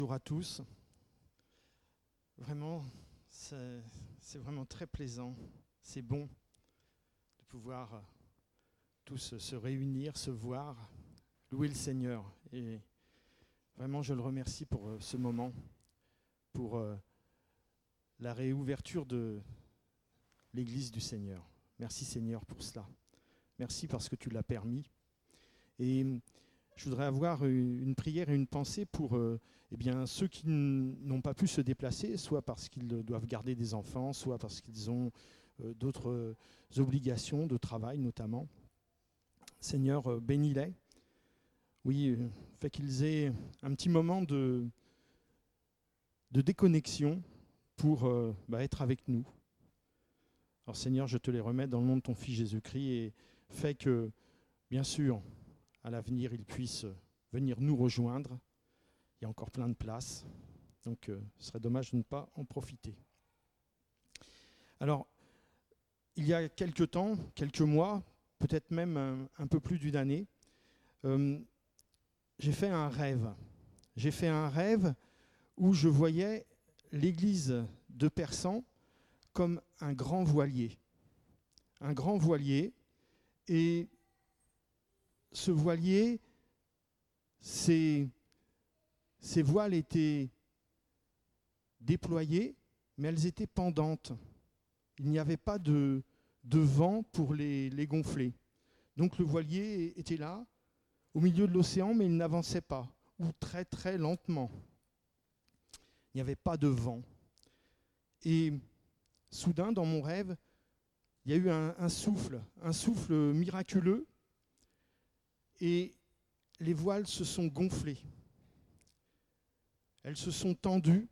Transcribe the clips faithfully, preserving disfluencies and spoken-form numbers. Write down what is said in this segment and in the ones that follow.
Bonjour à tous. Vraiment, c'est, c'est vraiment très plaisant. C'est bon de pouvoir euh, tous se réunir, se voir, louer le Seigneur. Et vraiment, je le remercie pour euh, ce moment, pour euh, la réouverture de l'Église du Seigneur. Merci Seigneur pour cela. Merci parce que tu l'as permis. Et je voudrais avoir une prière et une pensée pour euh, eh bien, ceux qui n'ont pas pu se déplacer, soit parce qu'ils doivent garder des enfants, soit parce qu'ils ont euh, d'autres euh, obligations de travail notamment. Seigneur, euh, bénis-les. Oui, euh, fait qu'ils aient un petit moment de, de déconnexion pour euh, bah, être avec nous. Alors Seigneur, je te les remets dans le nom de ton Fils Jésus-Christ et fais que, bien sûr, à l'avenir, ils puissent venir nous rejoindre. Il y a encore plein de places, donc euh, ce serait dommage de ne pas en profiter. Alors, il y a quelques temps, quelques mois, peut-être même un, un peu plus d'une année, euh, j'ai fait un rêve. J'ai fait un rêve où je voyais l'église de Persan comme un grand voilier. Un grand voilier, et ce voilier, c'est... Ces voiles étaient déployées, mais elles étaient pendantes. Il n'y avait pas de, de vent pour les, les gonfler. Donc le voilier était là, au milieu de l'océan, mais il n'avançait pas, ou très très lentement. Il n'y avait pas de vent. Et soudain, dans mon rêve, il y a eu un, un souffle, un souffle miraculeux, et les voiles se sont gonflées. Elles se sont tendues.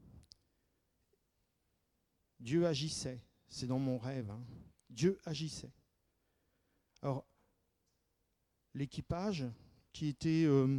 Dieu agissait. C'est dans mon rêve. Hein. Dieu agissait. Alors, l'équipage, qui était, euh,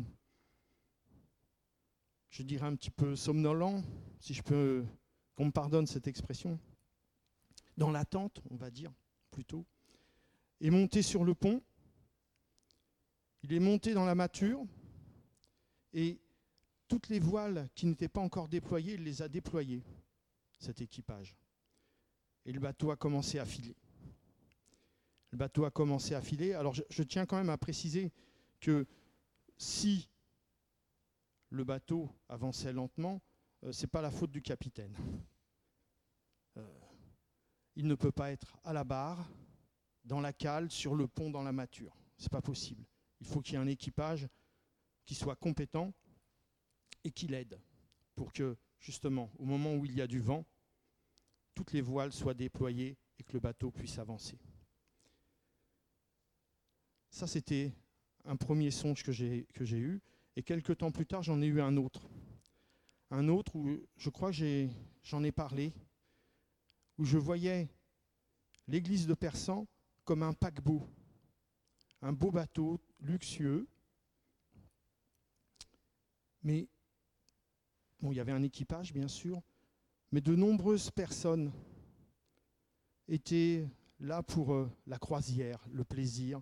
je dirais, un petit peu somnolent, si je peux, qu'on me pardonne cette expression, dans l'attente, on va dire, plutôt, est monté sur le pont. Il est monté dans la mâture, et toutes les voiles qui n'étaient pas encore déployées, il les a déployées, cet équipage. Et le bateau a commencé à filer. Le bateau a commencé à filer. Alors je, je tiens quand même à préciser que si le bateau avançait lentement, euh, ce n'est pas la faute du capitaine. Euh, il ne peut pas être à la barre, dans la cale, sur le pont, dans la mâture. Ce n'est pas possible. Il faut qu'il y ait un équipage qui soit compétent et qui l'aide pour que, justement, au moment où il y a du vent, toutes les voiles soient déployées et que le bateau puisse avancer. Ça, c'était un premier songe que j'ai, que j'ai eu. Et quelques temps plus tard, j'en ai eu un autre. Un autre où je crois que j'ai, j'en ai parlé, où je voyais l'église de Persan comme un paquebot, un beau bateau luxueux. Mais bon, il y avait un équipage, bien sûr, mais de nombreuses personnes étaient là pour euh, la croisière, le plaisir.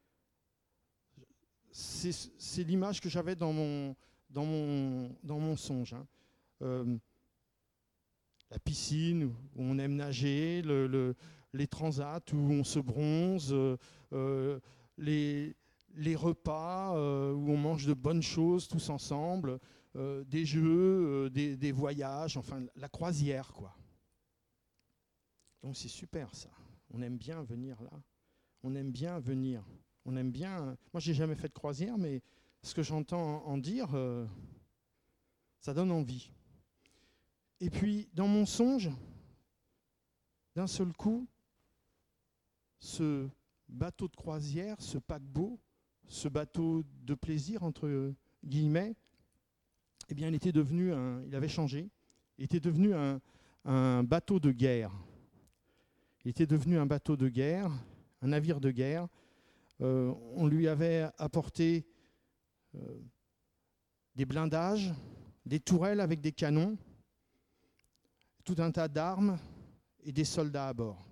C'est, c'est l'image que j'avais dans mon, dans mon, dans mon songe. Hein. Euh, la piscine où on aime nager, le, le, les transats où on se bronze, euh, euh, les, les repas euh, où on mange de bonnes choses tous ensemble, euh, des jeux, euh, des, des voyages, enfin la croisière, quoi. Donc c'est super ça. On aime bien venir là. On aime bien venir. On aime bien. Moi, j'ai jamais fait de croisière, mais ce que j'entends en dire, euh, ça donne envie. Et puis, dans mon songe, d'un seul coup, ce bateau de croisière, ce paquebot, ce bateau de plaisir entre guillemets, eh bien, il était devenu un. Il avait changé. Il était devenu un, un bateau de guerre. Il était devenu un bateau de guerre, un navire de guerre. Euh, on lui avait apporté euh, des blindages, des tourelles avec des canons, tout un tas d'armes et des soldats à bord.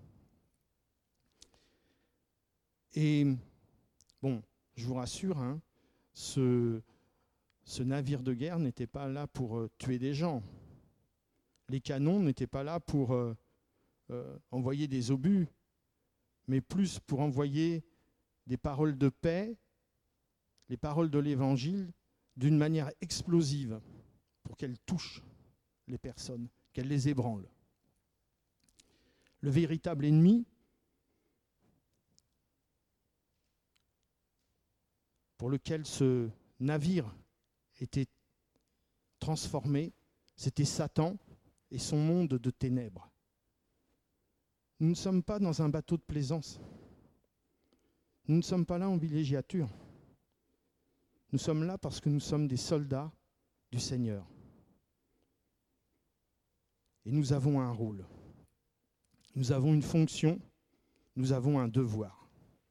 Et bon, je vous rassure, hein, ce, ce navire de guerre n'était pas là pour euh, tuer des gens. Les canons n'étaient pas là pour euh, euh, envoyer des obus, mais plus pour envoyer des paroles de paix, les paroles de l'Évangile, d'une manière explosive, pour qu'elles touchent les personnes, qu'elles les ébranlent. Le véritable ennemi, pour lequel ce navire était transformé, c'était Satan et son monde de ténèbres. Nous ne sommes pas dans un bateau de plaisance. Nous ne sommes pas là en villégiature. Nous sommes là parce que nous sommes des soldats du Seigneur. Et nous avons un rôle. Nous avons une fonction. Nous avons un devoir.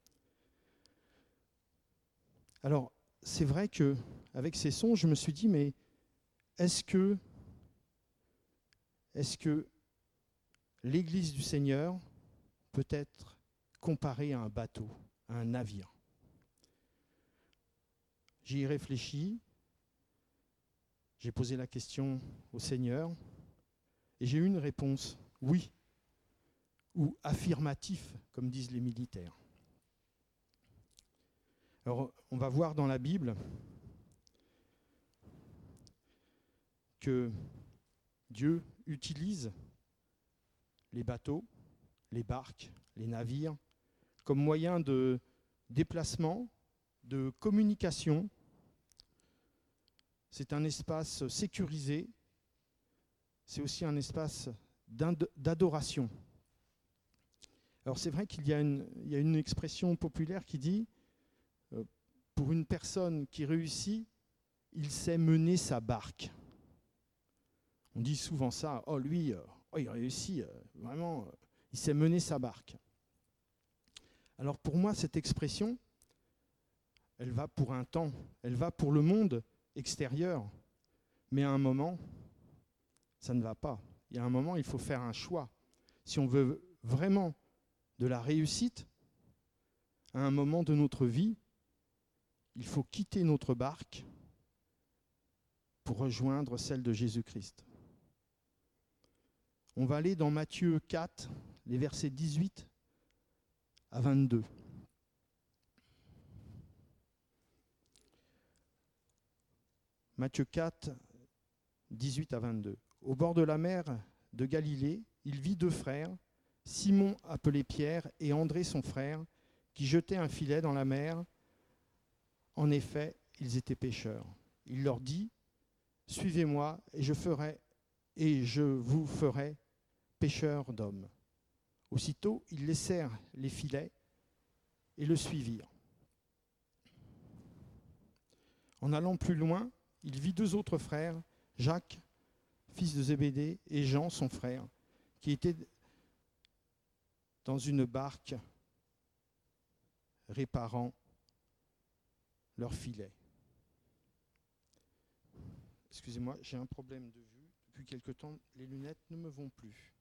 Alors, c'est vrai qu'avec ces sons, je me suis dit, mais est-ce que, est-ce que l'Église du Seigneur peut être comparée à un bateau, à un navire? J'y ai réfléchi, j'ai posé la question au Seigneur et j'ai eu une réponse, oui, ou affirmatif, comme disent les militaires. Alors, on va voir dans la Bible que Dieu utilise les bateaux, les barques, les navires, comme moyen de déplacement, de communication. C'est un espace sécurisé, c'est aussi un espace d'adoration. Alors c'est vrai qu'il y a une, il y a une expression populaire qui dit euh, pour une personne qui réussit, il sait mener sa barque. On dit souvent ça, oh lui, euh, oh, il réussit, euh, vraiment, euh, il sait mener sa barque. Alors pour moi, cette expression, elle va pour un temps, elle va pour le monde extérieur, mais à un moment, ça ne va pas. Il y a un moment, il faut faire un choix. Si on veut vraiment de la réussite, à un moment de notre vie, il faut quitter notre barque pour rejoindre celle de Jésus-Christ. On va aller dans Matthieu quatre, les versets dix-huit à vingt-deux. Matthieu quatre, dix-huit à vingt-deux. Au bord de la mer de Galilée, il vit deux frères, Simon appelé Pierre et André son frère, qui jetaient un filet dans la mer. En effet, ils étaient pêcheurs. Il leur dit, « Suivez-moi et je ferai, et je vous ferai pêcheurs d'hommes. » Aussitôt, ils laissèrent les filets et le suivirent. En allant plus loin, il vit deux autres frères, Jacques, fils de Zébédée, et Jean, son frère, qui étaient dans une barque réparant leurs filets. Excusez-moi, j'ai un problème de vue. Depuis quelque temps, les lunettes ne me vont plus.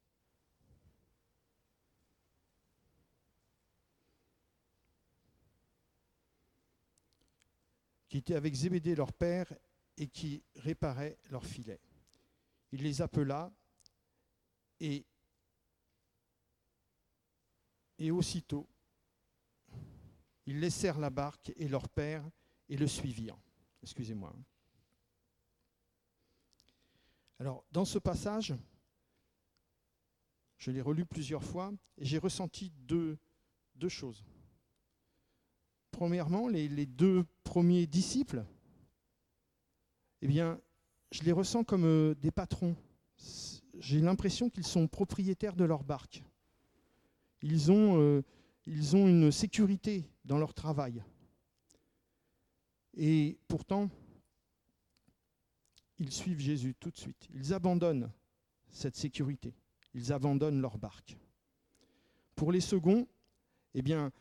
Qui étaient avec Zébédée leur père et qui réparaient leurs filets. Il les appela et, et aussitôt, ils laissèrent la barque et leur père et le suivirent. Excusez-moi. Alors, dans ce passage, je l'ai relu plusieurs fois et j'ai ressenti deux, deux choses. Premièrement, les, les deux premiers disciples, eh bien, je les ressens comme euh, des patrons. J'ai l'impression qu'ils sont propriétaires de leur barque. Ils ont, euh, ils ont une sécurité dans leur travail. Et pourtant, ils suivent Jésus tout de suite. Ils abandonnent cette sécurité. Ils abandonnent leur barque. Pour les seconds, eh bien,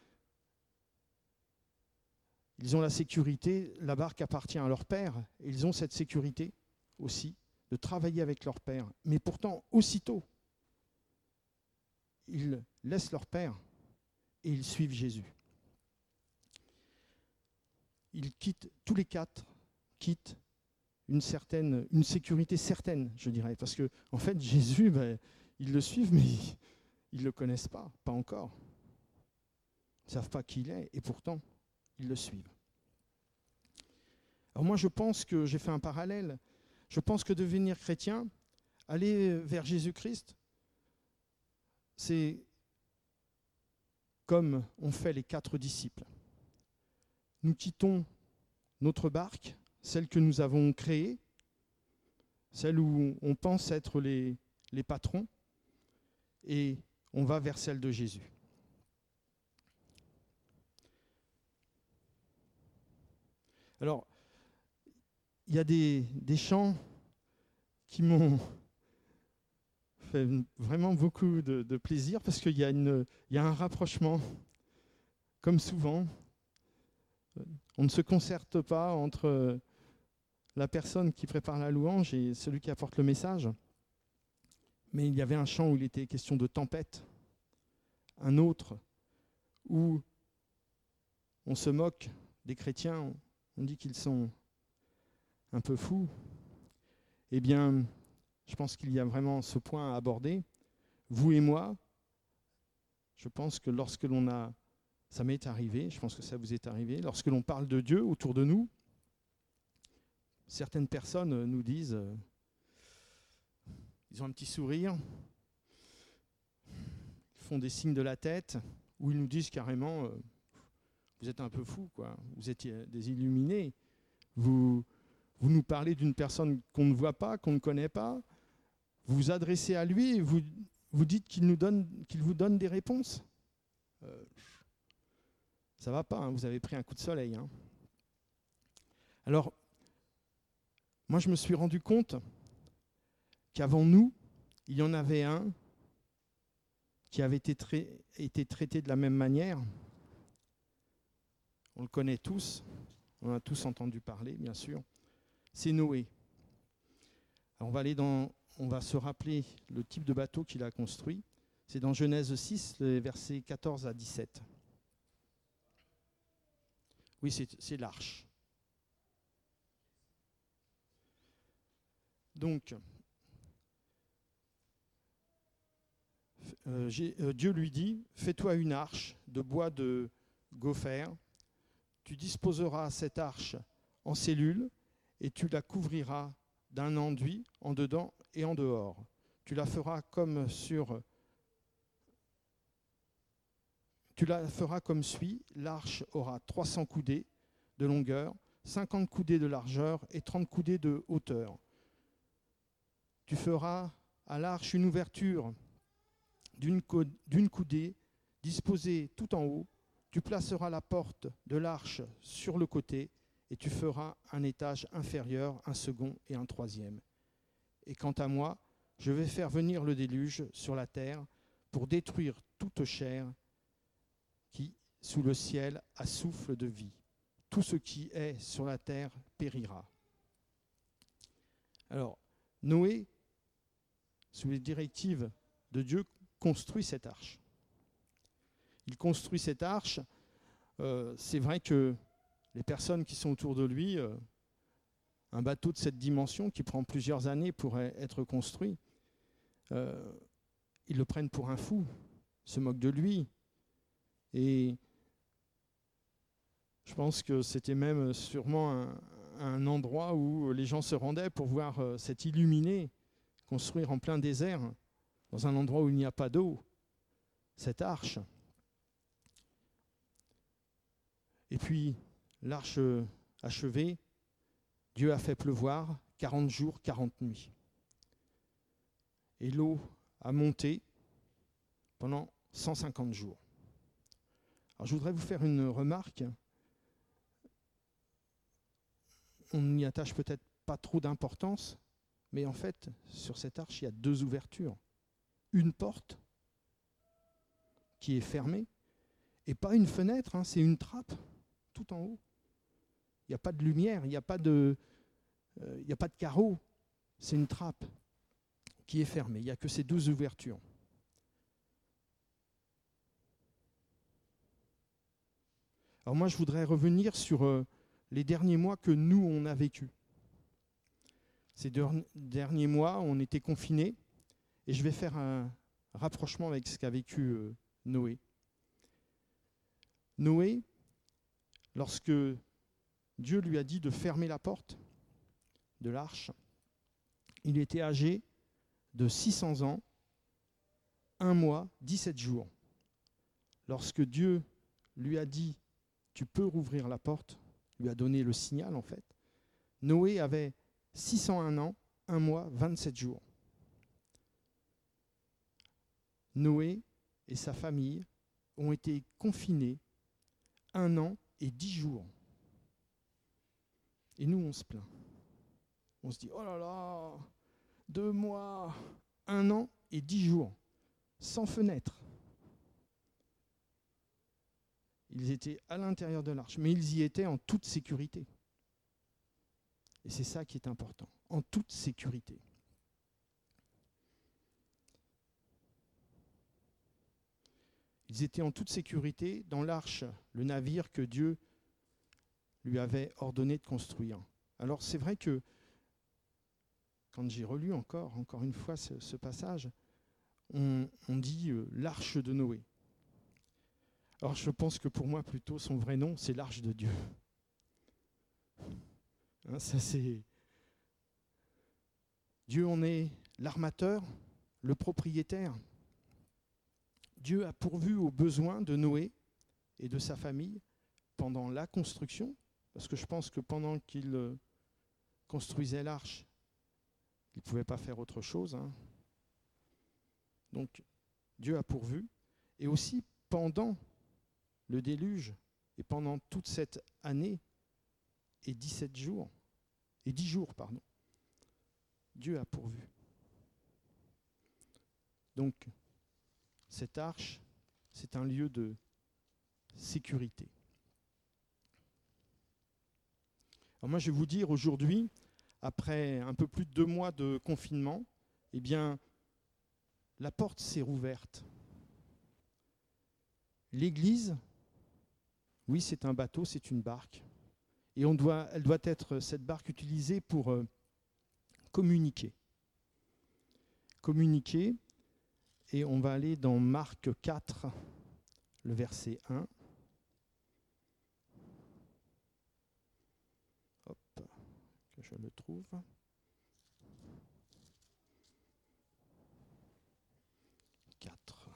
ils ont la sécurité, la barque appartient à leur père, et ils ont cette sécurité aussi de travailler avec leur père. Mais pourtant, aussitôt, ils laissent leur père et ils suivent Jésus. Ils quittent tous les quatre, quitte une certaine, une sécurité certaine, je dirais. Parce que, en fait, Jésus, ben, ils le suivent, mais ils ne le connaissent pas, pas encore. Ils ne savent pas qui il est, et pourtant, ils le suivent. Alors moi, je pense que, j'ai fait un parallèle, je pense que devenir chrétien, aller vers Jésus-Christ, c'est comme ont fait les quatre disciples. Nous quittons notre barque, celle que nous avons créée, celle où on pense être les, les patrons, et on va vers celle de Jésus. Alors, il y a des, des chants qui m'ont fait vraiment beaucoup de, de plaisir, parce qu'il y a une, il y a un rapprochement, comme souvent. On ne se concerte pas entre la personne qui prépare la louange et celui qui apporte le message. Mais il y avait un chant où il était question de tempête, un autre où on se moque des chrétiens, on dit qu'ils sont un peu fous. Eh bien, je pense qu'il y a vraiment ce point à aborder. Vous et moi, je pense que lorsque l'on a, ça m'est arrivé, je pense que ça vous est arrivé, lorsque l'on parle de Dieu autour de nous, certaines personnes nous disent, euh, ils ont un petit sourire, ils font des signes de la tête, ou ils nous disent carrément, euh, vous êtes un peu fou, quoi. Vous êtes des illuminés, vous, vous nous parlez d'une personne qu'on ne voit pas, qu'on ne connaît pas, vous vous adressez à lui et vous, vous dites qu'il nous donne, qu'il vous donne des réponses. Euh, ça ne va pas, hein, vous avez pris un coup de soleil. Hein. Alors, moi je me suis rendu compte qu'avant nous, il y en avait un qui avait été, tra- été traité de la même manière. On le connaît tous, on a tous entendu parler, bien sûr. C'est Noé. Alors on va aller dans, on va se rappeler le type de bateau qu'il a construit. C'est dans Genèse six, les versets quatorze à dix-sept. Oui, c'est, c'est l'arche. Donc, euh, j'ai, euh, Dieu lui dit, fais-toi une arche de bois de gopher. Tu disposeras cette arche en cellules et tu la couvriras d'un enduit en dedans et en dehors. Tu la feras comme sur, tu la feras comme suit. L'arche aura trois cents coudées de longueur, cinquante coudées de largeur et trente coudées de hauteur. Tu feras à l'arche une ouverture d'une, co- d'une coudée disposée tout en haut. Tu placeras la porte de l'arche sur le côté et tu feras un étage inférieur, un second et un troisième. Et quant à moi, je vais faire venir le déluge sur la terre pour détruire toute chair qui, sous le ciel, a souffle de vie. Tout ce qui est sur la terre périra. Alors, Noé, sous les directives de Dieu, construit cette arche. Il construit cette arche. Euh, c'est vrai que les personnes qui sont autour de lui, euh, un bateau de cette dimension qui prend plusieurs années pour être construit, euh, ils le prennent pour un fou, se moquent de lui. Et je pense que c'était même sûrement un, un endroit où les gens se rendaient pour voir euh, cet illuminé construire en plein désert, dans un endroit où il n'y a pas d'eau, cette arche. Et puis, l'arche achevée, Dieu a fait pleuvoir quarante jours, quarante nuits. Et l'eau a monté pendant cent cinquante jours. Alors, je voudrais vous faire une remarque. On n'y attache peut-être pas trop d'importance, mais en fait, sur cette arche, il y a deux ouvertures. Une porte qui est fermée, et pas une fenêtre, hein, c'est une trappe tout en haut. Il n'y a pas de lumière, il n'y a pas de, euh, il n'y a pas de carreaux, c'est une trappe qui est fermée. Il n'y a que ces deux ouvertures. Alors moi, je voudrais revenir sur euh, les derniers mois que nous, on a vécu. Ces deux derniers mois, on était confinés, et je vais faire un rapprochement avec ce qu'a vécu euh, Noé. Noé, lorsque Dieu lui a dit de fermer la porte de l'arche, il était âgé de six cents ans, un mois, dix-sept jours. Lorsque Dieu lui a dit « tu peux rouvrir la porte », lui a donné le signal en fait, Noé avait six cent un ans, un mois, vingt-sept jours. Noé et sa famille ont été confinés un an et dix jours. Et nous, on se plaint. On se dit, oh là là, deux mois, un an et dix jours, sans fenêtre. Ils étaient à l'intérieur de l'arche, mais ils y étaient en toute sécurité. Et c'est ça qui est important, en toute sécurité. Ils étaient en toute sécurité dans l'arche, le navire que Dieu lui avait ordonné de construire. Alors c'est vrai que quand j'ai relu encore, encore une fois ce, ce passage, on, on dit euh, l'arche de Noé. Alors je pense que pour moi plutôt son vrai nom c'est l'arche de Dieu. Hein, ça c'est Dieu en est l'armateur, le propriétaire. Dieu a pourvu aux besoins de Noé et de sa famille pendant la construction, parce que je pense que pendant qu'il construisait l'arche, il ne pouvait pas faire autre chose. Hein. Donc Dieu a pourvu, et aussi pendant le déluge, et pendant toute cette année, et dix-sept jours, et dix jours, pardon, Dieu a pourvu. Donc, cette arche, c'est un lieu de sécurité. Alors moi, je vais vous dire aujourd'hui, après un peu plus de deux mois de confinement, eh bien, la porte s'est rouverte. L'Église, oui, c'est un bateau, c'est une barque. Et on doit, elle doit être, cette barque, utilisée pour euh, communiquer. Communiquer. Et on va aller dans Marc quatre, le verset un. Hop, que je le trouve. quatre.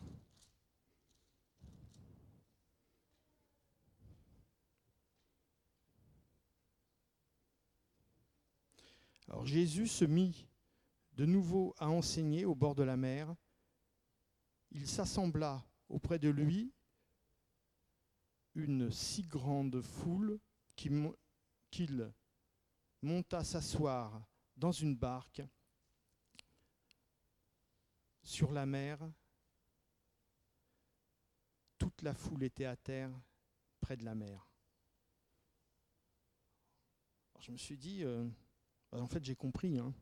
Alors Jésus se mit de nouveau à enseigner au bord de la mer. Il s'assembla auprès de lui une si grande foule qu'il monta s'asseoir dans une barque sur la mer. Toute la foule était à terre près de la mer. Alors je me suis dit, euh, en fait j'ai compris, hein.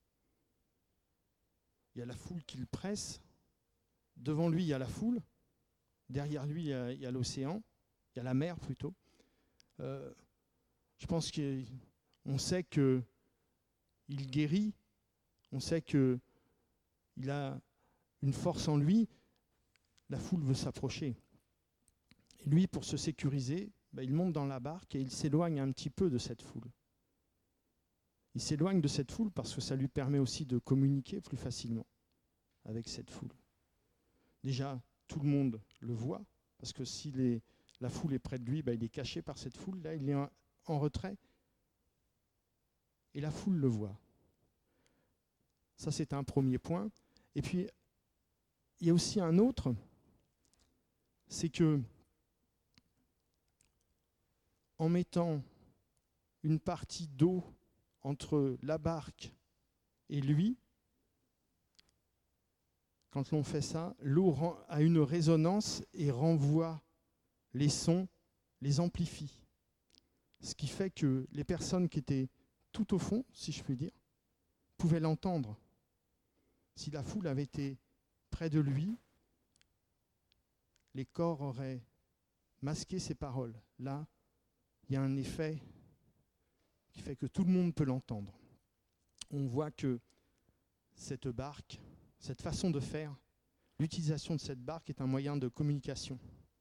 Il y a la foule qui le presse. Devant lui, il y a la foule. Derrière lui, il y a, il y a l'océan. Il y a la mer, plutôt. Euh, je pense qu'on sait qu'il guérit. On sait qu'il a une force en lui. La foule veut s'approcher. Et lui, pour se sécuriser, ben, il monte dans la barque et il s'éloigne un petit peu de cette foule. Il s'éloigne de cette foule parce que ça lui permet aussi de communiquer plus facilement avec cette foule. Déjà, tout le monde le voit, parce que si les, la foule est près de lui, ben, il est caché par cette foule. Là, il est en, en retrait. Et la foule le voit. Ça, c'est un premier point. Et puis, il y a aussi un autre, c'est que en mettant une partie d'eau entre la barque et lui, quand l'on fait ça, l'eau a une résonance et renvoie les sons, les amplifie. Ce qui fait que les personnes qui étaient tout au fond, si je puis dire, pouvaient l'entendre. Si la foule avait été près de lui, les corps auraient masqué ses paroles. Là, il y a un effet qui fait que tout le monde peut l'entendre. On voit que cette barque, cette façon de faire, l'utilisation de cette barque est un moyen de communication.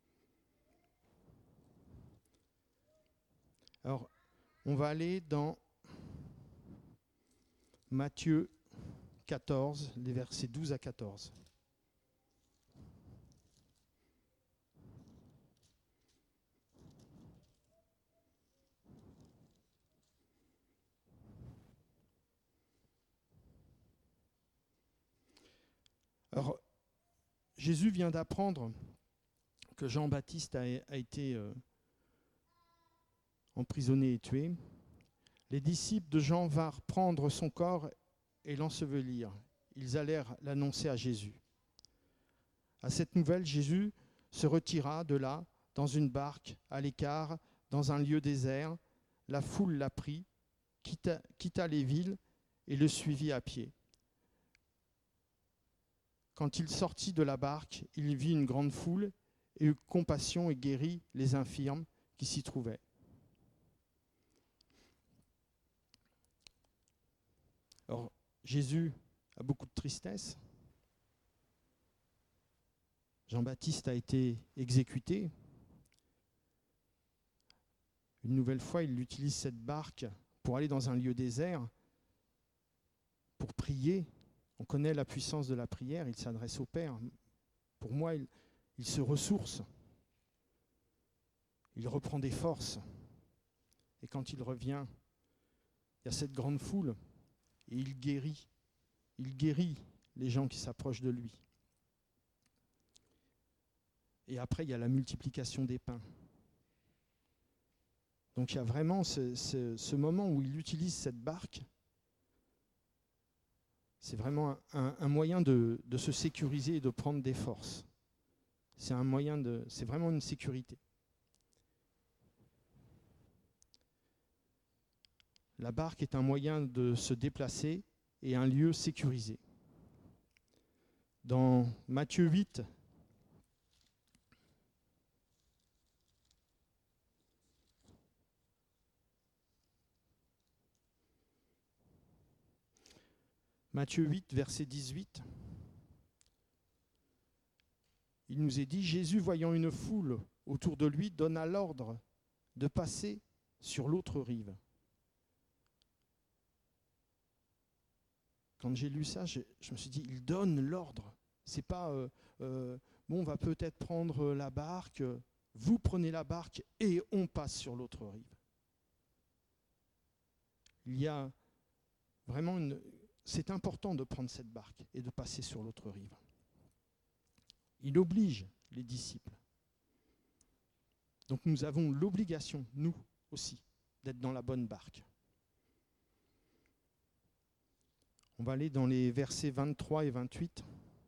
Alors, on va aller dans Matthieu quatorze, les versets douze à quatorze. Alors, Jésus vient d'apprendre que Jean-Baptiste a, a été euh, emprisonné et tué. Les disciples de Jean vinrent prendre son corps et l'ensevelir. Ils allèrent l'annoncer à Jésus. À cette nouvelle, Jésus se retira de là, dans une barque, à l'écart, dans un lieu désert. La foule l'a pris, quitta, quitta les villes et le suivit à pied. Quand il sortit de la barque, il vit une grande foule et eut compassion et guérit les infirmes qui s'y trouvaient. Alors, Jésus a beaucoup de tristesse. Jean-Baptiste a été exécuté. Une nouvelle fois, il utilise cette barque pour aller dans un lieu désert, pour prier. On connaît la puissance de la prière, il s'adresse au Père. Pour moi, il, il se ressource. Il reprend des forces. Et quand il revient, il y a cette grande foule et il guérit. Il guérit les gens qui s'approchent de lui. Et après, il y a la multiplication des pains. Donc il y a vraiment ce, ce, ce moment où il utilise cette barque. C'est vraiment un, un moyen de, de se sécuriser et de prendre des forces. C'est un moyen de, c'est vraiment une sécurité. La barque est un moyen de se déplacer et un lieu sécurisé. Dans Matthieu huit, Matthieu huit, verset dix-huit, il nous est dit, Jésus, voyant une foule autour de lui, donna l'ordre de passer sur l'autre rive. Quand j'ai lu ça, je, je me suis dit, il donne l'ordre. C'est pas, euh, euh, bon, on va peut-être prendre la barque, vous prenez la barque et on passe sur l'autre rive. Il y a vraiment une... C'est important de prendre cette barque et de passer sur l'autre rive. Il oblige les disciples. Donc nous avons l'obligation, nous aussi, d'être dans la bonne barque. On va aller dans les versets vingt-trois et vingt-huit.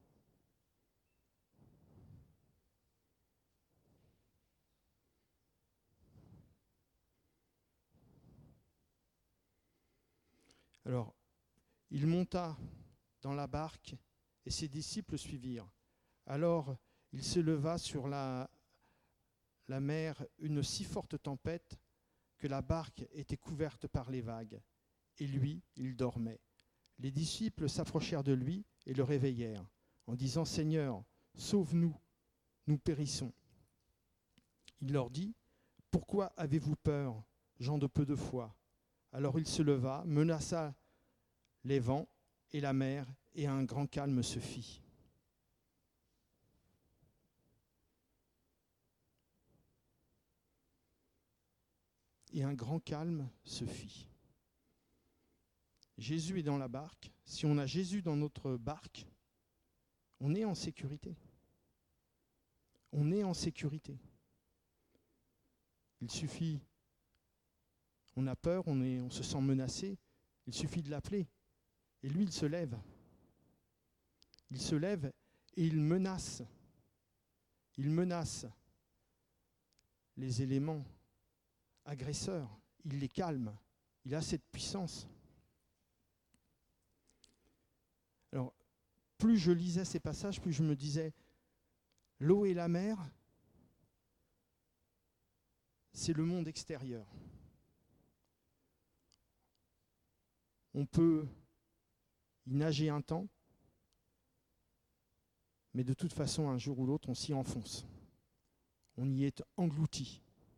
Alors, il monta dans la barque et ses disciples suivirent. Alors, il se leva sur la, la mer une si forte tempête que la barque était couverte par les vagues. Et lui, il dormait. Les disciples s'approchèrent de lui et le réveillèrent, en disant « Seigneur, sauve-nous, nous périssons. » Il leur dit « Pourquoi avez-vous peur, gens de peu de foi ?» Alors il se leva, menaça les vents et la mer, et un grand calme se fit. Et un grand calme se fit. Jésus est dans la barque. Si on a Jésus dans notre barque, on est en sécurité. On est en sécurité. Il suffit, on a peur, on, est, on se sent menacé, il suffit de l'appeler. Et lui, il se lève. Il se lève et il menace. Il menace les éléments agresseurs. Il les calme. Il a cette puissance. Alors, plus je lisais ces passages, plus je me disais, l'eau et la mer, c'est le monde extérieur. on peut y nager un temps, mais de toute façon, un jour ou l'autre, on s'y enfonce. On y est englouti.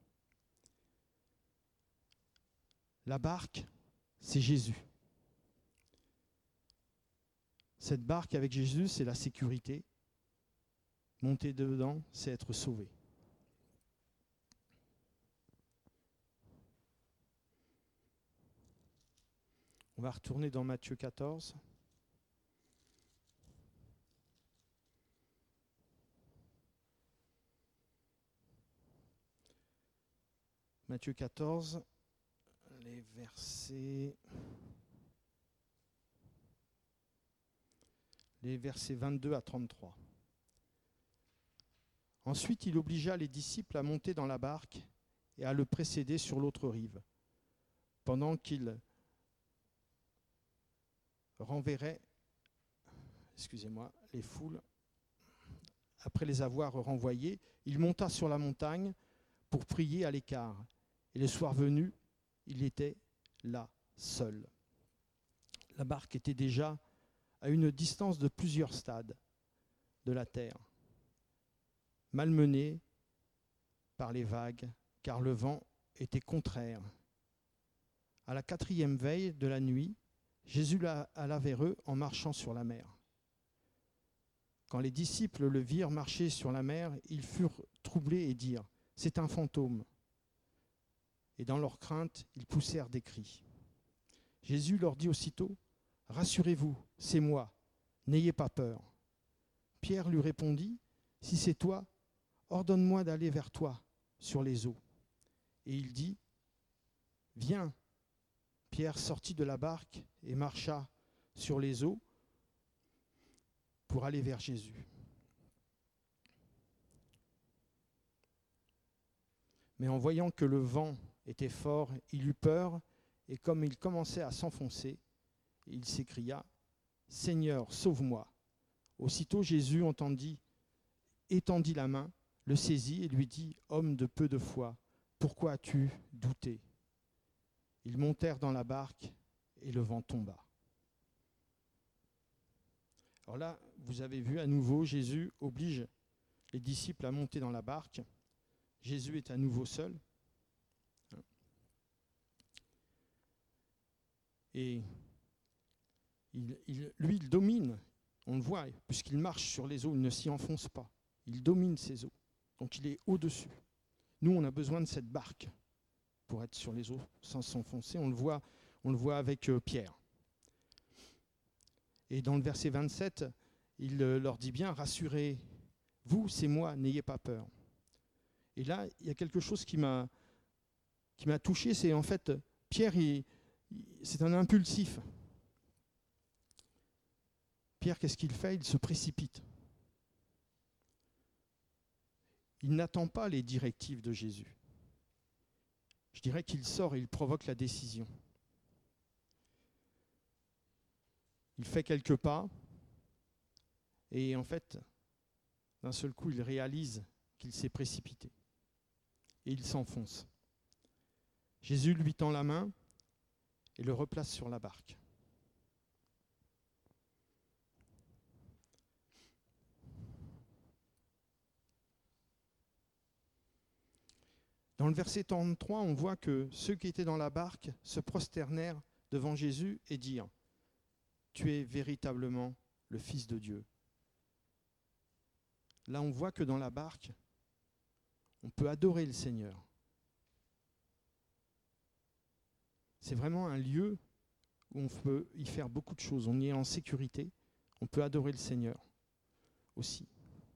La barque, c'est Jésus. Cette barque avec Jésus, c'est la sécurité. Monter dedans, c'est être sauvé. On va retourner dans Matthieu quatorze. Matthieu quatorze, les versets, les versets vingt-deux à trente-trois. Ensuite, il obligea les disciples à monter dans la barque et à le précéder sur l'autre rive, pendant qu'il renverrait, excusez-moi, les foules. Après les avoir renvoyés, il monta sur la montagne pour prier à l'écart. Et le soir venu, il était là, seul. La barque était déjà à une distance de plusieurs stades de la terre, malmenée par les vagues, car le vent était contraire. À la quatrième veille de la nuit, Jésus alla vers eux en marchant sur la mer. Quand les disciples le virent marcher sur la mer, ils furent troublés et dirent « C'est un fantôme !» Et dans leur crainte, ils poussèrent des cris. Jésus leur dit aussitôt « Rassurez-vous, c'est moi, n'ayez pas peur. » Pierre lui répondit « Si c'est toi, ordonne-moi d'aller vers toi sur les eaux. » Et il dit « Viens !» Pierre sortit de la barque et marcha sur les eaux pour aller vers Jésus. Mais en voyant que le vent était fort, il eut peur, et comme il commençait à s'enfoncer, il s'écria « Seigneur, sauve-moi !» Aussitôt Jésus entendit, étendit la main, le saisit et lui dit « Homme de peu de foi, pourquoi as-tu douté ?» Ils montèrent dans la barque et le vent tomba. Alors là, vous avez vu à nouveau, Jésus oblige les disciples à monter dans la barque. Jésus est à nouveau seul. Et il, il, lui, il domine, on le voit, puisqu'il marche sur les eaux, il ne s'y enfonce pas. Il domine ces eaux, donc il est au-dessus. Nous, on a besoin de cette barque pour être sur les eaux sans s'enfoncer. On le voit, on le voit avec euh, Pierre. Et dans le verset vingt-sept, il euh, leur dit bien « Rassurez-vous, c'est moi, n'ayez pas peur ». Et là, il y a quelque chose qui m'a qui m'a touché, c'est en fait, Pierre, il, il, c'est un impulsif. Pierre, qu'est-ce qu'il fait ? Il se précipite. Il n'attend pas les directives de Jésus. Je dirais qu'il sort et il provoque la décision. Il fait quelques pas et en fait, d'un seul coup, il réalise qu'il s'est précipité et il s'enfonce. Jésus lui tend la main et le replace sur la barque. Dans le verset trente-trois, on voit que ceux qui étaient dans la barque se prosternèrent devant Jésus et dirent « Tu es véritablement le Fils de Dieu ». Là, on voit que dans la barque, on peut adorer le Seigneur. C'est vraiment un lieu où on peut y faire beaucoup de choses. On y est en sécurité, on peut adorer le Seigneur aussi.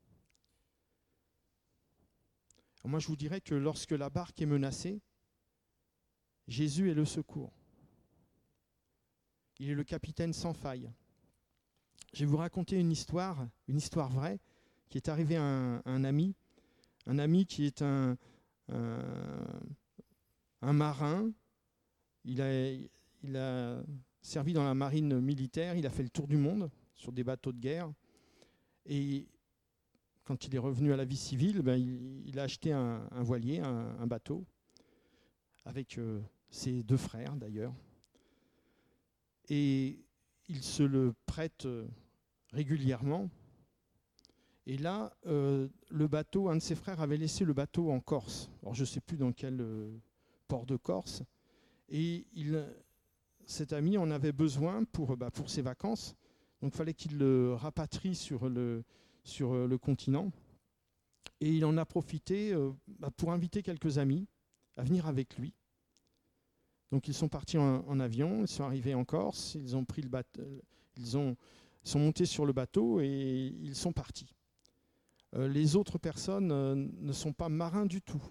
Alors moi, je vous dirais que lorsque la barque est menacée, Jésus est le secours. Il est le capitaine sans faille. Je vais vous raconter une histoire, une histoire vraie, qui est arrivée à un, à un ami, un ami qui est un, un, un marin. Il a, il a servi dans la marine militaire, il a fait le tour du monde sur des bateaux de guerre. Et quand il est revenu à la vie civile, ben, il, il a acheté un, un voilier, un, un bateau, avec euh, ses deux frères d'ailleurs. et il se le prête régulièrement. Et là, euh, le bateau, un de ses frères avait laissé le bateau en Corse. Alors je ne sais plus dans quel euh, port de Corse. Et il, cet ami en avait besoin pour, bah, pour ses vacances. Donc il fallait qu'il le rapatrie sur le, sur le continent. Et il en a profité euh, bah, pour inviter quelques amis à venir avec lui. Donc ils sont partis en, en avion, ils sont arrivés en Corse, ils ont pris le bateau, ils ont, sont montés sur le bateau et ils sont partis. Euh, les autres personnes euh, ne sont pas marins du tout.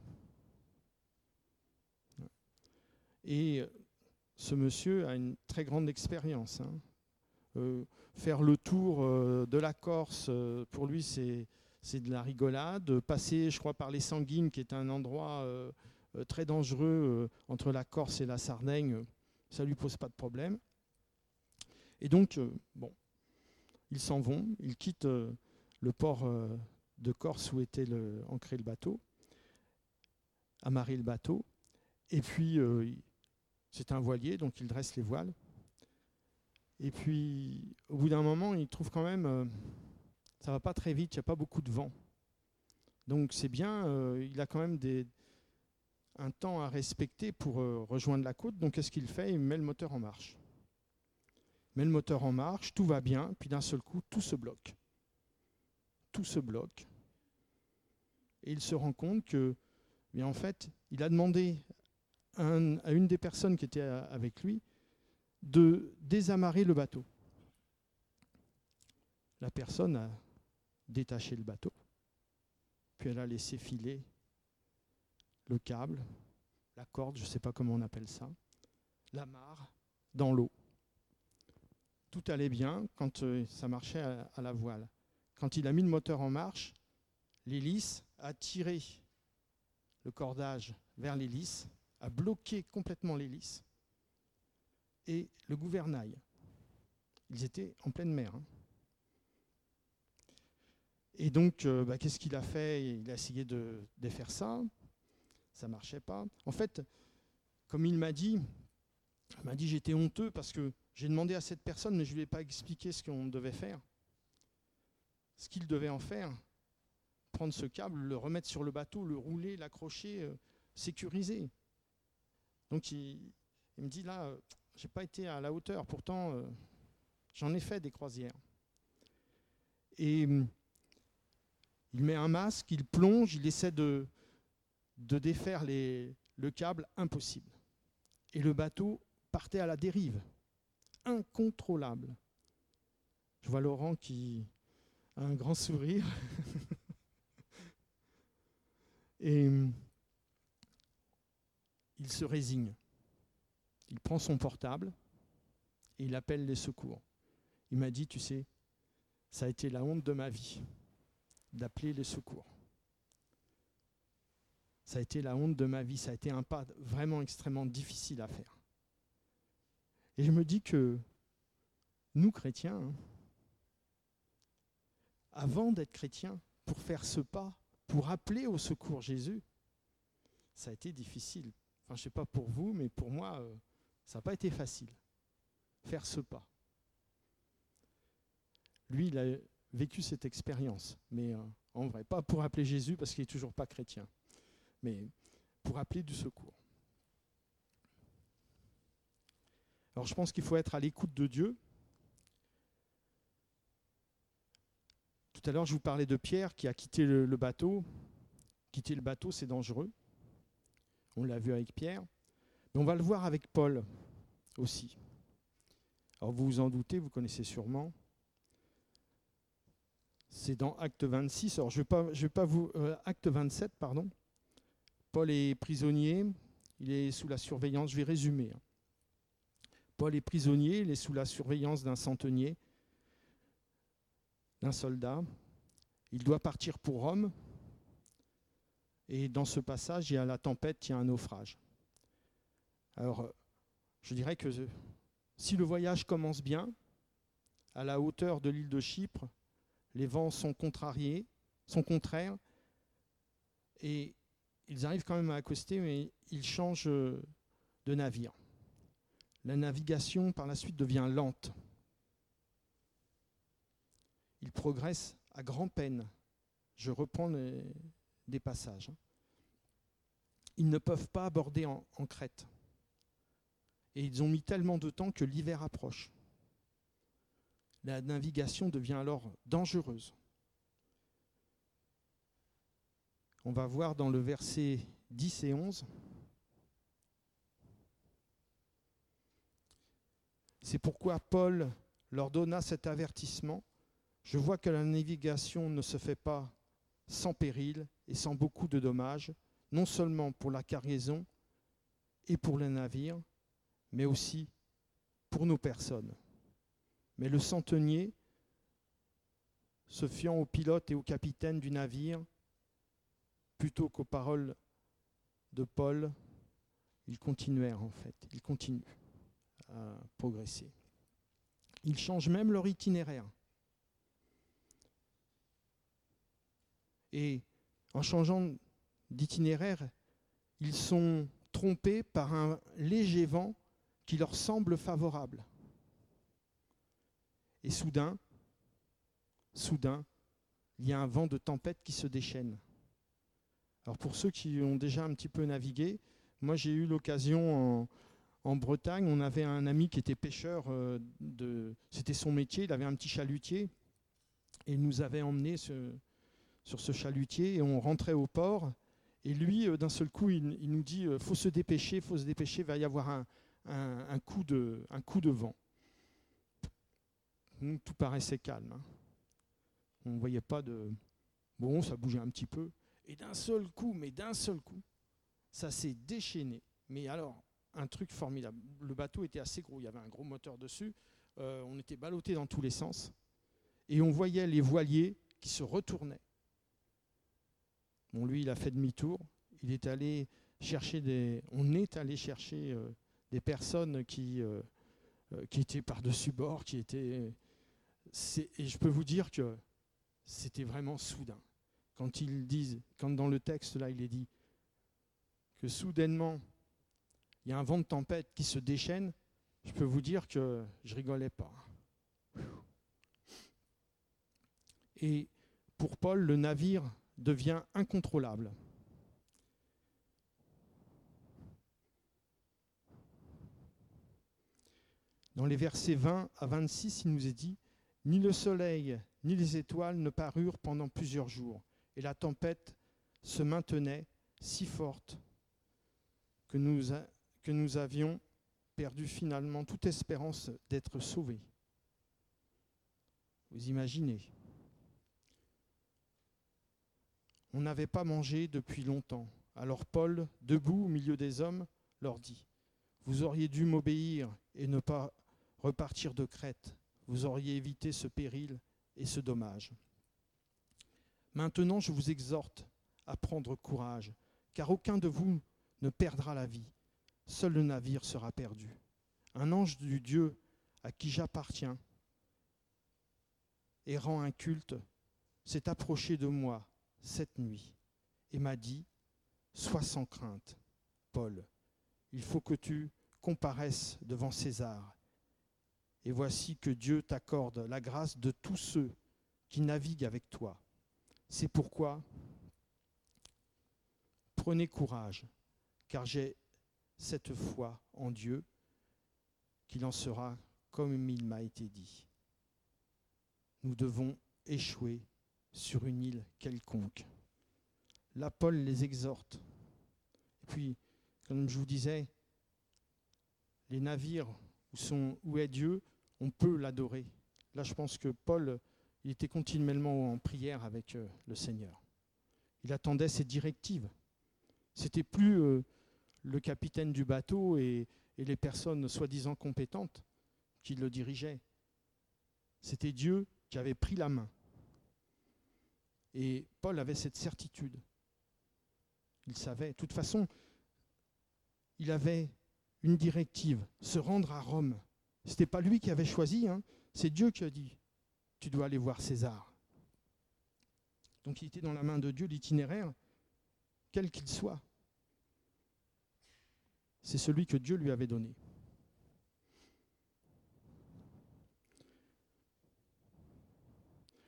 Et ce monsieur a une très grande expérience. Hein. Euh, faire le tour euh, de la Corse, euh, pour lui, c'est, c'est de la rigolade. Passer, je crois, par les Sanguines, qui est un endroit euh, euh, très dangereux euh, entre la Corse et la Sardaigne, ça ne lui pose pas de problème. Et donc, euh, bon, ils s'en vont, ils quittent euh, le port euh, de Corse où était le, ancré le bateau, amarré le bateau, et puis euh, c'est un voilier, donc ils dressent les voiles. Et puis, au bout d'un moment, ils trouvent quand même, euh, ça va pas très vite, il n'y a pas beaucoup de vent. Donc c'est bien, euh, il a quand même des, un temps à respecter pour euh, rejoindre la côte. Donc qu'est-ce qu'il fait? Il met le moteur en marche. Il met le moteur en marche, tout va bien, puis d'un seul coup, tout se bloque. Tout se bloque. Et il se rend compte que, bien en fait, il a demandé à, un, à une des personnes qui était à, avec lui de désamarrer le bateau. La personne a détaché le bateau, puis elle a laissé filer le câble, la corde, je ne sais pas comment on appelle ça, l'amarre dans l'eau. Tout allait bien quand euh, ça marchait à, à la voile. Quand il a mis le moteur en marche, l'hélice a tiré le cordage vers l'hélice, a bloqué complètement l'hélice et le gouvernail. Ils étaient en pleine mer. Hein. Et donc, euh, bah, qu'est-ce qu'il a fait? Il a essayé de défaire ça. Ça ne marchait pas. En fait, comme il m'a dit, il m'a dit j'étais honteux parce que j'ai demandé à cette personne, mais je ne lui ai pas expliqué ce qu'on devait faire. Ce qu'il devait en faire, prendre ce câble, le remettre sur le bateau, le rouler, l'accrocher, euh, sécuriser. Donc il, il me dit là, euh, je n'ai pas été à la hauteur, pourtant euh, j'en ai fait des croisières. Et euh, il met un masque, il plonge, il essaie de, de défaire les, le câble, impossible. Et le bateau partait à la dérive, incontrôlable. Je vois Laurent qui a un grand sourire. Et euh, il se résigne. Il prend son portable et il appelle les secours. Il m'a dit, tu sais, ça a été la honte de ma vie d'appeler les secours. Ça a été la honte de ma vie, ça a été un pas vraiment extrêmement difficile à faire. Et je me dis que nous, chrétiens, hein, avant d'être chrétiens, pour faire ce pas, pour appeler au secours Jésus, ça a été difficile. Enfin, je ne sais pas pour vous, mais pour moi, euh, ça n'a pas été facile. Faire ce pas. Lui, il a vécu cette expérience, mais euh, en vrai, pas pour appeler Jésus parce qu'il n'est toujours pas chrétien, mais pour appeler du secours. Alors je pense qu'il faut être à l'écoute de Dieu. Tout à l'heure, je vous parlais de Pierre qui a quitté le, le bateau. Quitter le bateau, c'est dangereux. On l'a vu avec Pierre. Mais on va le voir avec Paul aussi. Alors vous vous en doutez, vous connaissez sûrement. C'est dans Acte vingt-six. Alors je vais pas, je vais pas vous... Euh, Acte vingt-sept, pardon. Paul est prisonnier. Il est sous la surveillance. Je vais résumer. Paul est prisonnier. Il est sous la surveillance d'un centenier, d'un soldat. Il doit partir pour Rome. Et dans ce passage, il y a la tempête, il y a un naufrage. Alors, je dirais que si le voyage commence bien, à la hauteur de l'île de Chypre, les vents sont contrariés, sont contraires, et ils arrivent quand même à accoster, mais ils changent de navire. La navigation, par la suite, devient lente. Ils progressent à grand-peine. Je reprends les, des passages. Ils ne peuvent pas aborder en, en Crète. Et ils ont mis tellement de temps que l'hiver approche. La navigation devient alors dangereuse. On va voir dans le verset dix et onze. C'est pourquoi Paul leur donna cet avertissement. Je vois que la navigation ne se fait pas sans péril et sans beaucoup de dommages, non seulement pour la cargaison et pour les navires, mais aussi pour nos personnes. Mais le centenier, se fiant au pilote et au capitaine du navire, plutôt qu'aux paroles de Paul, ils continuèrent en fait, ils continuent à progresser. Ils changent même leur itinéraire. Et en changeant d'itinéraire, ils sont trompés par un léger vent qui leur semble favorable. Et soudain, soudain, il y a un vent de tempête qui se déchaîne. Alors pour ceux qui ont déjà un petit peu navigué, moi j'ai eu l'occasion en, en Bretagne, on avait un ami qui était pêcheur, euh, de, c'était son métier, il avait un petit chalutier, et il nous avait emmenés ce, sur ce chalutier, et on rentrait au port, et lui, euh, d'un seul coup, il, il nous dit, euh, faut se dépêcher, il faut se dépêcher, il va y avoir un, un, un, coup de, un coup de vent. Tout paraissait calme. Hein. On ne voyait pas de... Bon, ça bougeait un petit peu. Et d'un seul coup, mais d'un seul coup, ça s'est déchaîné. Mais alors, un truc formidable. Le bateau était assez gros, il y avait un gros moteur dessus. Euh, on était ballottés dans tous les sens. Et on voyait les voiliers qui se retournaient. Bon, lui, il a fait demi-tour. Il est allé chercher des... On est allé chercher euh, des personnes qui, euh, euh, qui étaient par-dessus bord, qui étaient... C'est... Et je peux vous dire que c'était vraiment soudain. Quand ils disent, quand dans le texte là, il est dit que soudainement, il y a un vent de tempête qui se déchaîne, je peux vous dire que je rigolais pas. Et pour Paul, le navire devient incontrôlable. Dans les versets vingt à vingt-six, il nous est dit « Ni le soleil, ni les étoiles ne parurent pendant plusieurs jours, et la tempête se maintenait si forte que nous, a, que nous avions perdu finalement toute espérance d'être sauvés. » Vous imaginez ? On n'avait pas mangé depuis longtemps. Alors Paul, debout au milieu des hommes, leur dit « Vous auriez dû m'obéir et ne pas repartir de Crète. Vous auriez évité ce péril et ce dommage. Maintenant, je vous exhorte à prendre courage, car aucun de vous ne perdra la vie. Seul le navire sera perdu. Un ange du Dieu à qui j'appartiens et rend un culte s'est approché de moi cette nuit et m'a dit « Sois sans crainte, Paul, il faut que tu comparaisses devant César. Et voici que Dieu t'accorde la grâce de tous ceux qui naviguent avec toi. C'est pourquoi prenez courage, car j'ai cette foi en Dieu qu'il en sera comme il m'a été dit. Nous devons échouer sur une île quelconque. » Là, Paul les exhorte. Et puis, comme je vous disais, les navires où, sont, où est Dieu, on peut l'adorer. Là, je pense que Paul, il était continuellement en prière avec euh, le Seigneur. Il attendait ses directives. C'était plus euh, le capitaine du bateau et, et les personnes soi-disant compétentes qui le dirigeaient. C'était Dieu qui avait pris la main. Et Paul avait cette certitude. Il savait. De toute façon, il avait une directive, se rendre à Rome. Ce n'était pas lui qui avait choisi, hein. C'est Dieu qui a dit, tu dois aller voir César. Donc il était dans la main de Dieu, l'itinéraire, quel qu'il soit. C'est celui que Dieu lui avait donné.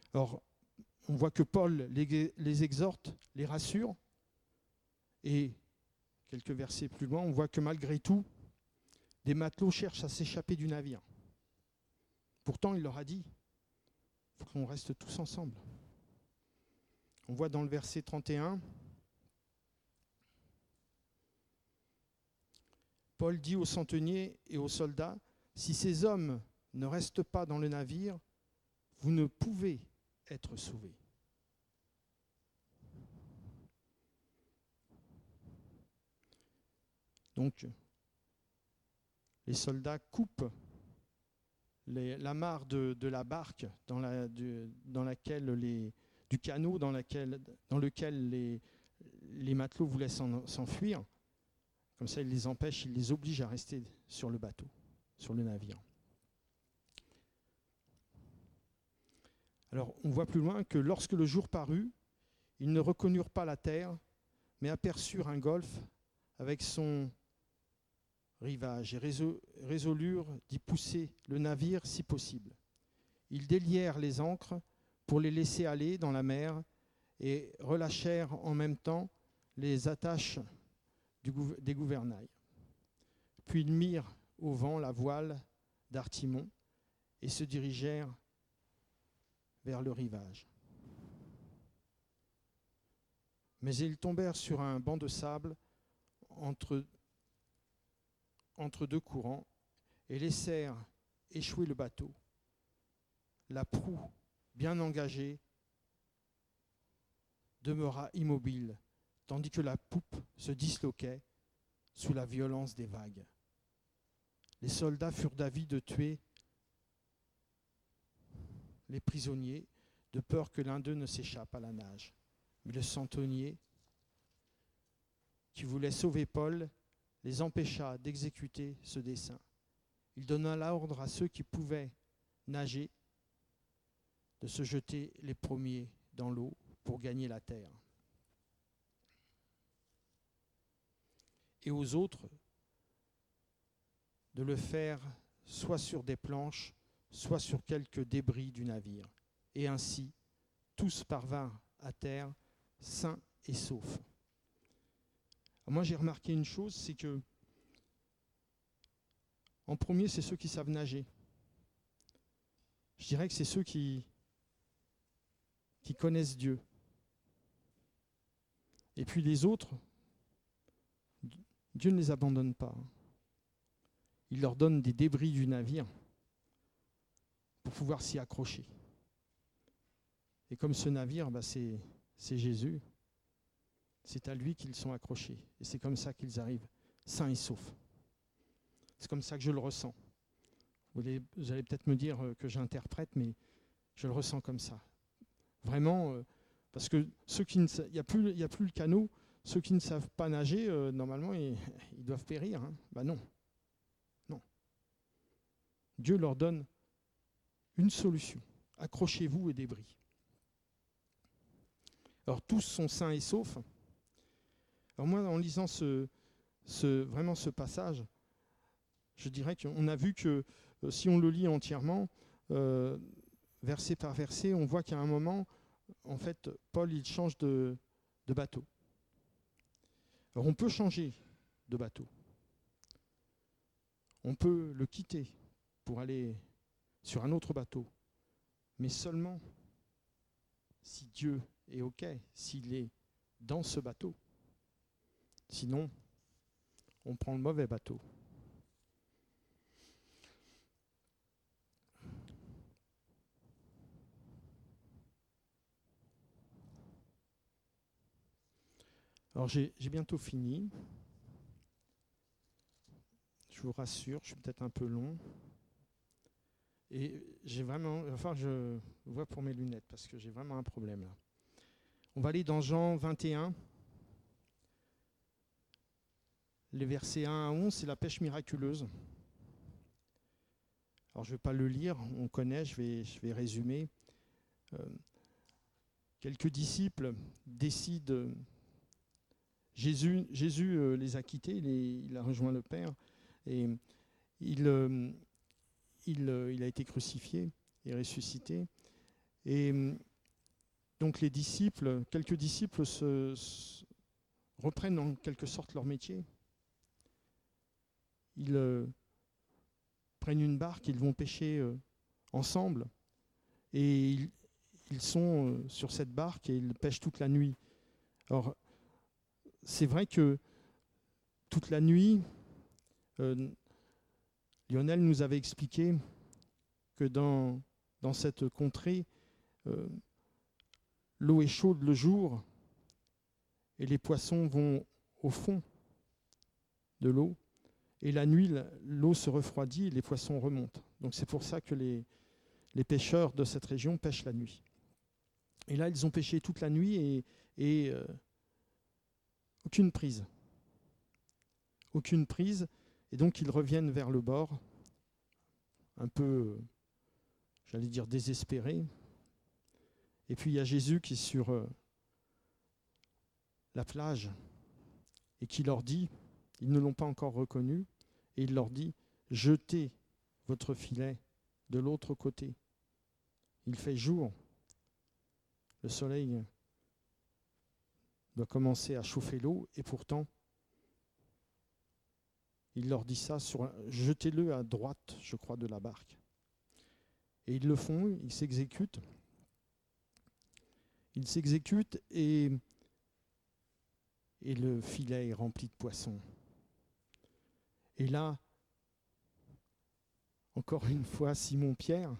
Alors, on voit que Paul les, les exhorte, les rassure, et quelques versets plus loin, on voit que malgré tout, des matelots cherchent à s'échapper du navire. Pourtant, il leur a dit, il faut qu'on reste tous ensemble. On voit dans le verset trente et un, Paul dit aux centeniers et aux soldats, « Si ces hommes ne restent pas dans le navire, vous ne pouvez être sauvés. » Donc, les soldats coupent les, la mare de, de la barque dans, la, du, dans laquelle les, du canot dans, laquelle, dans lequel les, les matelots voulaient s'en, s'enfuir. Comme ça, ils les empêchent, ils les obligent à rester sur le bateau, sur le navire. Alors, on voit plus loin que lorsque le jour parut, ils ne reconnurent pas la terre, mais aperçurent un golfe avec son rivage et résolurent d'y pousser le navire si possible. Ils délièrent les ancres pour les laisser aller dans la mer et relâchèrent en même temps les attaches du gou- des gouvernails. Puis ils mirent au vent la voile d'Artimon et se dirigèrent vers le rivage. Mais ils tombèrent sur un banc de sable entre entre deux courants et laissèrent échouer le bateau. La proue, bien engagée, demeura immobile, tandis que la poupe se disloquait sous la violence des vagues. Les soldats furent d'avis de tuer les prisonniers, de peur que l'un d'eux ne s'échappe à la nage. Mais le centenier, qui voulait sauver Paul, les empêcha d'exécuter ce dessein. Il donna l'ordre à ceux qui pouvaient nager de se jeter les premiers dans l'eau pour gagner la terre. Et aux autres de le faire soit sur des planches, soit sur quelques débris du navire. Et ainsi, tous parvinrent à terre, sains et saufs. Moi, j'ai remarqué une chose, c'est que, en premier, c'est ceux qui savent nager. Je dirais que c'est ceux qui, qui connaissent Dieu. Et puis les autres, Dieu ne les abandonne pas. Il leur donne des débris du navire pour pouvoir s'y accrocher. Et comme ce navire, bah, c'est, c'est Jésus, c'est à lui qu'ils sont accrochés. Et c'est comme ça qu'ils arrivent sains et saufs. C'est comme ça que je le ressens. Vous allez, vous allez peut-être me dire que j'interprète, mais je le ressens comme ça. Vraiment, euh, parce que ceux qui ne, il n'y a plus, il y a plus le canot, ceux qui ne savent pas nager, euh, normalement, ils, ils doivent périr. Hein. Ben non. Non. Dieu leur donne une solution. Accrochez-vous et débris. Alors tous sont sains et saufs. Alors moi, en lisant ce, ce, vraiment ce passage, je dirais qu'on a vu que euh, si on le lit entièrement, euh, verset par verset, on voit qu'à un moment, en fait, Paul, il change de, de bateau. Alors on peut changer de bateau. On peut le quitter pour aller sur un autre bateau. Mais seulement si Dieu est OK, s'il est dans ce bateau. Sinon, on prend le mauvais bateau. Alors j'ai, j'ai bientôt fini. Je vous rassure, je suis peut-être un peu long. Et j'ai vraiment... Enfin, je vois pour mes lunettes parce que j'ai vraiment un problème là. On va aller dans Jean vingt et un. Les versets un à onze, c'est la pêche miraculeuse. Alors je ne vais pas le lire, on connaît, je vais, je vais résumer. Euh, quelques disciples décident... Jésus, Jésus euh, les a quittés, il, est, il a rejoint le Père, et il, euh, il, euh, il a été crucifié et ressuscité. Et donc les disciples, quelques disciples se, se reprennent en quelque sorte leur métier. Ils euh, prennent une barque, ils vont pêcher euh, ensemble. Et ils, ils sont euh, sur cette barque et ils pêchent toute la nuit. Alors, c'est vrai que toute la nuit, euh, Lionel nous avait expliqué que dans, dans cette contrée, euh, l'eau est chaude le jour et les poissons vont au fond de l'eau. Et la nuit, l'eau se refroidit et les poissons remontent. Donc c'est pour ça que les, les pêcheurs de cette région pêchent la nuit. Et là, ils ont pêché toute la nuit et, et euh, aucune prise. Aucune prise. Et donc ils reviennent vers le bord, un peu, j'allais dire, désespérés. Et puis il y a Jésus qui est sur euh, la plage et qui leur dit, ils ne l'ont pas encore reconnu, et il leur dit, jetez votre filet de l'autre côté. Il fait jour, le soleil doit commencer à chauffer l'eau, et pourtant, il leur dit ça, sur, jetez-le à droite, je crois, de la barque. Et ils le font, ils s'exécutent. Ils s'exécutent et, et le filet est rempli de poissons. Et là, encore une fois, Simon-Pierre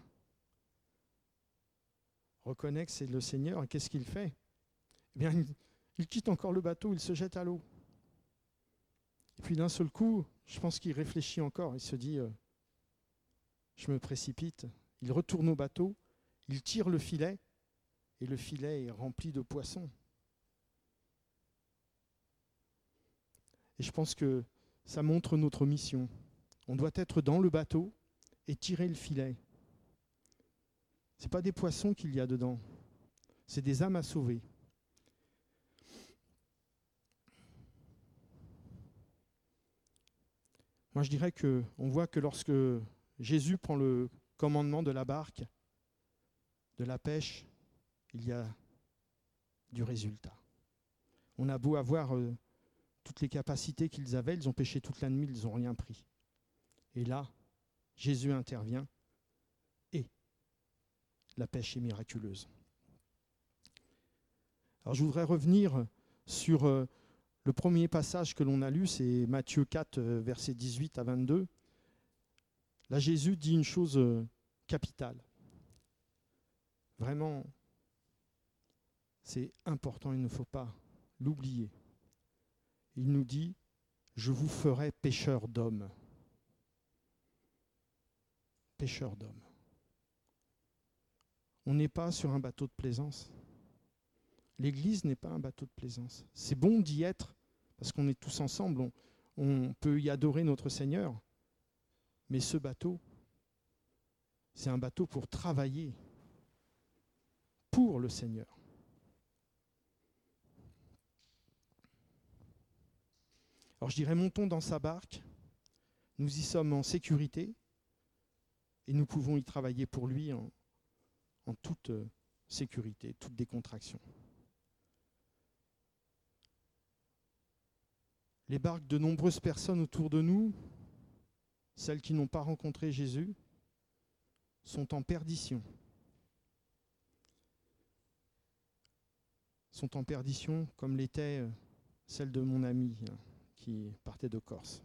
reconnaît que c'est le Seigneur. Et qu'est-ce qu'il fait ? Eh bien, il, il quitte encore le bateau, il se jette à l'eau. Et puis d'un seul coup, je pense qu'il réfléchit encore. Il se dit, euh, je me précipite. Il retourne au bateau, il tire le filet, et le filet est rempli de poissons. Et je pense que ça montre notre mission. On doit être dans le bateau et tirer le filet. Ce n'est pas des poissons qu'il y a dedans, c'est des âmes à sauver. Moi, je dirais qu'on voit que lorsque Jésus prend le commandement de la barque, de la pêche, il y a du résultat. On a beau avoir euh, toutes les capacités qu'ils avaient, ils ont pêché toute la nuit, ils n'ont rien pris. Et là, Jésus intervient et la pêche est miraculeuse. Alors je voudrais revenir sur euh, le premier passage que l'on a lu, c'est Matthieu quatre, euh, versets dix-huit à vingt-deux. Là, Jésus dit une chose euh, capitale. Vraiment, c'est important, il ne faut pas l'oublier. Il nous dit, je vous ferai pêcheurs d'hommes. Pêcheurs d'hommes. On n'est pas sur un bateau de plaisance. L'Église n'est pas un bateau de plaisance. C'est bon d'y être, parce qu'on est tous ensemble, on, on peut y adorer notre Seigneur. Mais ce bateau, c'est un bateau pour travailler pour le Seigneur. Alors je dirais, montons dans sa barque, nous y sommes en sécurité, et nous pouvons y travailler pour lui en, en toute sécurité, toute décontraction. Les barques de nombreuses personnes autour de nous, celles qui n'ont pas rencontré Jésus, sont en perdition. Sont en perdition comme l'était celle de mon ami qui partait de Corse.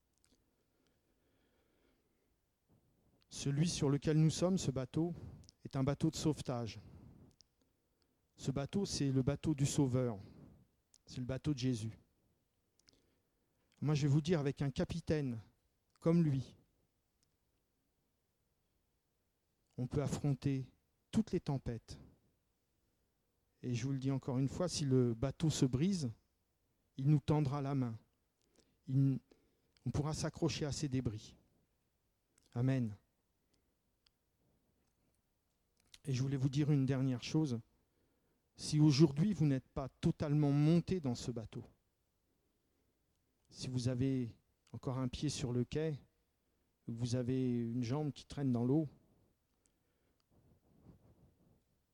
Celui sur lequel nous sommes, ce bateau, est un bateau de sauvetage. Ce bateau, c'est le bateau du Sauveur. C'est le bateau de Jésus. Moi, je vais vous dire, avec un capitaine comme lui, on peut affronter toutes les tempêtes. Et je vous le dis encore une fois, si le bateau se brise, il nous tendra la main. Il, on pourra s'accrocher à ses débris. Amen. Et je voulais vous dire une dernière chose. Si aujourd'hui vous n'êtes pas totalement monté dans ce bateau, si vous avez encore un pied sur le quai, vous avez une jambe qui traîne dans l'eau,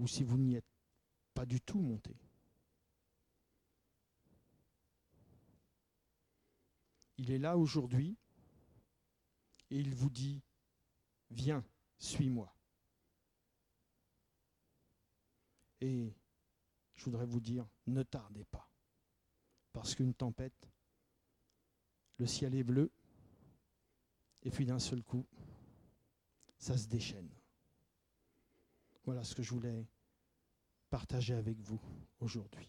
ou si vous n'y êtes pas du tout monté. Il est là aujourd'hui et il vous dit, viens, suis-moi. Et je voudrais vous dire, ne tardez pas, parce qu'une tempête, le ciel est bleu, et puis d'un seul coup, ça se déchaîne. Voilà ce que je voulais partager avec vous aujourd'hui.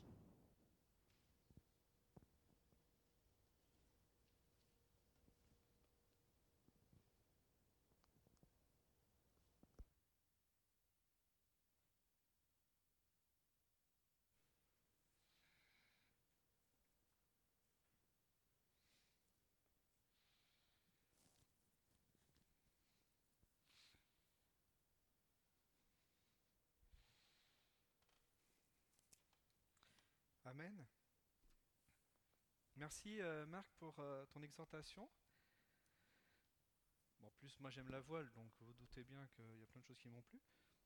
Amen. Merci euh, Marc pour euh, ton exhortation. Bon, en plus, moi j'aime la voile, donc vous doutez bien qu'il y a plein de choses qui m'ont plu.